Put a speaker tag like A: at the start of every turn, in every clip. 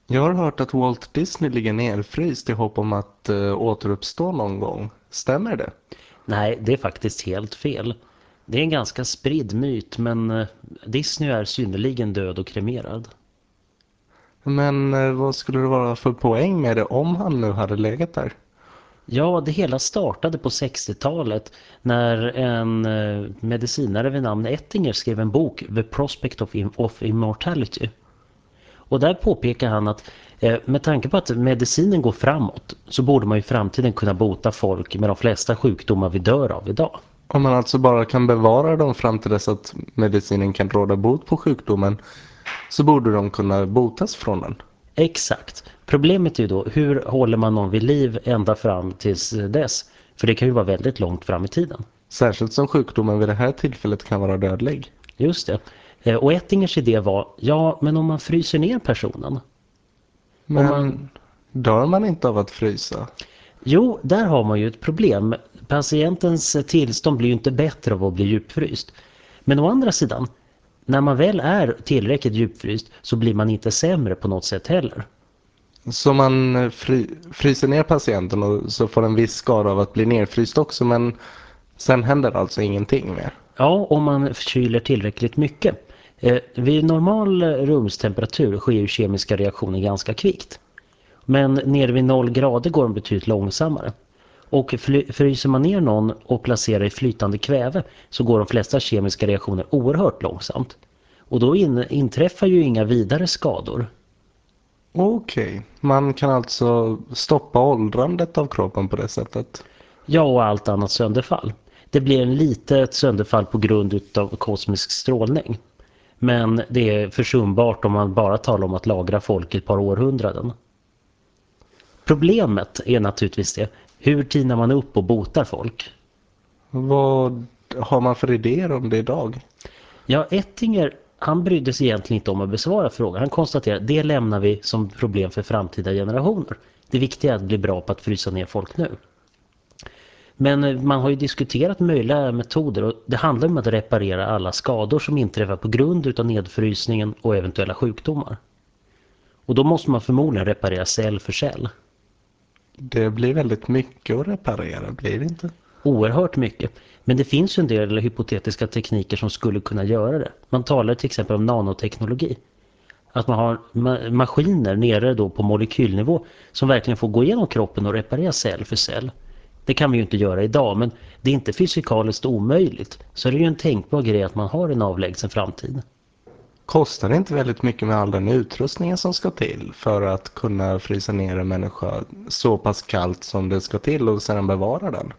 A: Jag har hört att Walt Disney ligger nerfryst i hopp om att återuppstå någon gång. Stämmer det?
B: Nej, det är faktiskt helt fel. Det är en ganska spridd myt, men Disney är synnerligen död och kremerad.
A: Men vad skulle det vara för poäng med det om han nu hade legat där?
B: Ja, det hela startade på 60-talet när en medicinare vid namn Ettinger skrev en bok, The Prospect of Immortality. Och där påpekar han att med tanke på att medicinen går framåt så borde man i framtiden kunna bota folk med de flesta sjukdomar vi dör av idag.
A: Om man alltså bara kan bevara dem fram till dess att medicinen kan råda bot på sjukdomen så borde de kunna botas från den.
B: Exakt. Problemet är ju då, hur håller man någon vid liv ända fram tills dess? För det kan ju vara väldigt långt fram i tiden.
A: Särskilt som sjukdomen vid det här tillfället kan vara dödlig.
B: Just det. Och Ettingers idé var, ja men om man fryser ner personen. Om man,
A: Men dör man inte av att frysa?
B: jo, där har man ju ett problem. Patientens tillstånd blir ju inte bättre av att bli djupfryst. Men å andra sidan, när man väl är tillräckligt djupfryst så blir man inte sämre på något sätt heller.
A: Så man fryser ner patienten och så får en viss skada av att bli nerfryst också, men sen händer alltså ingenting mer.
B: Ja, om man kyler tillräckligt mycket. Vid normal rumstemperatur sker ju kemiska reaktioner ganska kvickt. Men nere vid 0 grader går de betydligt långsammare. Och fryser man ner någon och placerar i flytande kväve så går de flesta kemiska reaktioner oerhört långsamt. Och då inträffar ju inga vidare skador.
A: Okej, man kan alltså stoppa åldrandet av kroppen på det sättet.
B: Ja, och allt annat sönderfall. Det blir en litet sönderfall på grund av kosmisk strålning. Men det är försumbart om man bara talar om att lagra folk i ett par århundraden. Problemet är naturligtvis det. Hur tinar man upp och botar folk?
A: Vad har man för idéer om det idag?
B: Ja, Ettinger, han brydde sig egentligen inte om att besvara frågan. Han konstaterade att det lämnar vi som problem för framtida generationer. Det viktiga är att bli bra på att frysa ner folk nu. Men man har ju diskuterat möjliga metoder och det handlar om att reparera alla skador som inträffar på grund av nedfrysningen och eventuella sjukdomar. Och då måste man förmodligen reparera cell för cell.
A: Det blir väldigt mycket att reparera, blir det inte?
B: Oerhört mycket. Men det finns ju en del hypotetiska tekniker som skulle kunna göra det. Man talar till exempel om nanoteknologi. Att man har maskiner nere då på molekylnivå som verkligen får gå igenom kroppen och reparera cell för cell. Det kan vi ju inte göra idag, men det är inte fysikaliskt omöjligt. Så det är ju en tänkbar grej att man har en avlägsen framtid.
A: Kostar det inte väldigt mycket med all den utrustningen som ska till för att kunna frysa ner en människa så pass kallt som det ska till och sedan bevara den?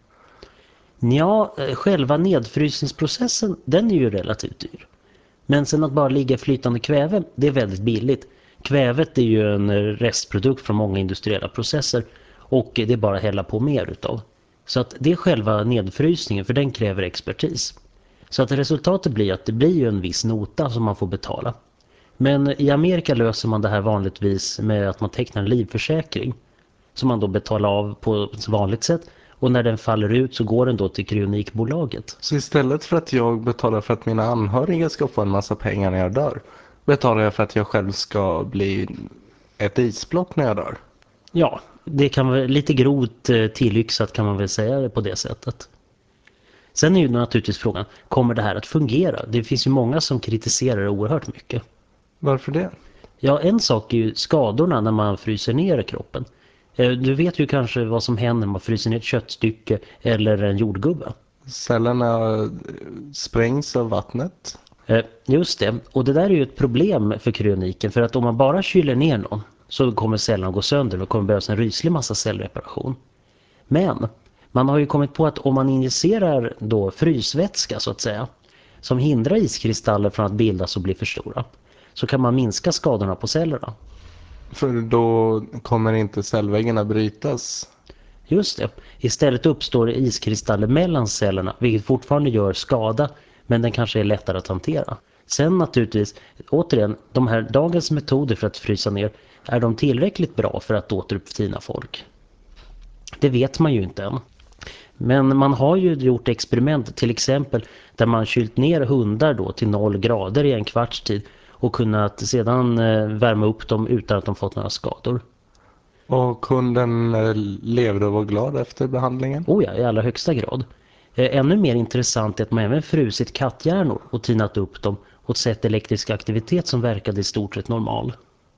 B: Ja, själva nedfrysningsprocessen, den är ju relativt dyr. Men sen att bara ligga i flytande kväve, det är väldigt billigt. Kvävet är ju en restprodukt från många industriella processer och det är bara att hälla på mer utav. Så att det är själva nedfrysningen, för den kräver expertis. Så att resultatet blir att det blir ju en viss nota som man får betala. Men i Amerika löser man det här vanligtvis med att man tecknar en livförsäkring som man då betalar av på ett vanligt sätt. Och när den faller ut så går den då till kryonikbolaget.
A: Så istället för att jag betalar för att mina anhöriga ska få en massa pengar när jag dör, betalar jag för att jag själv ska bli ett isblock när jag dör?
B: Ja, det kan vara lite grovt tillyxat kan man väl säga det på det sättet. Sen är ju naturligtvis frågan, kommer det här att fungera? Det finns ju många som kritiserar det oerhört mycket.
A: Varför det?
B: Ja, en sak är ju skadorna när man fryser ner kroppen. Du vet ju kanske vad som händer när man fryser ner ett köttstycke eller en jordgubbe.
A: Cellerna sprängs av vattnet.
B: Just det, och det där är ju ett problem för kryoniken, för att om man bara kyler ner någon så kommer cellerna gå sönder och kommer behövas en ryslig massa cellreparation. Men man har ju kommit på att om man injicerar då frysvätska så att säga, som hindrar iskristaller från att bildas och bli för stora, så kan man minska skadorna på cellerna.
A: För då kommer inte cellväggarna brytas.
B: Just det. Istället uppstår det iskristaller mellan cellerna, vilket fortfarande gör skada, men den kanske är lättare att hantera. Sen naturligtvis, återigen, de här dagens metoder för att frysa ner, är de tillräckligt bra för att återupptina folk? Det vet man ju inte än. Men man har ju gjort experiment till exempel där man kylt ner hundar då till 0 grader i en kvarts tid och kunnat sedan värma upp dem utan att de fått några skador.
A: Och hunden levde och var glad efter behandlingen?
B: Oh ja, i allra högsta grad. Ännu mer intressant är att man även frusit katthjärnor och tinat upp dem och sett elektrisk aktivitet som verkade i stort sett normal.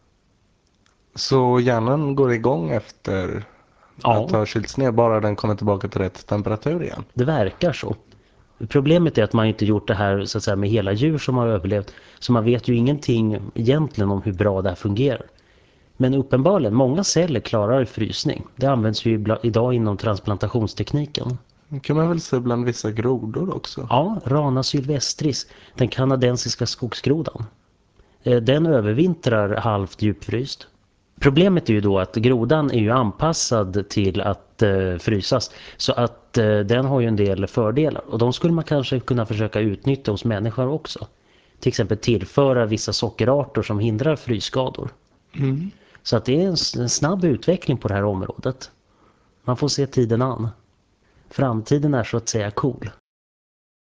A: Så hjärnan går igång efter att
B: Ja,
A: ha kylts ner, bara den kommer tillbaka till rätt temperatur igen?
B: det verkar så. Problemet är att man inte gjort det här så att säga, med hela djur som har överlevt. Så man vet ju ingenting egentligen om hur bra det här fungerar. Men uppenbarligen, många celler klarar frysning. Det används ju idag inom transplantationstekniken.
A: Det kan man väl se bland vissa grodor också?
B: Ja, Rana sylvestris, den kanadensiska skogsgrodan. Den övervintrar halvt djupfryst. Problemet är ju då att grodan är ju anpassad till att frysas. Så att den har ju en del fördelar. Och de skulle man kanske kunna försöka utnyttja hos människor också. Till exempel tillföra vissa sockerarter som hindrar frysskador.
A: Mm.
B: Så att det är en snabb utveckling på det här området. Man får se tiden an. Framtiden är så att säga cool.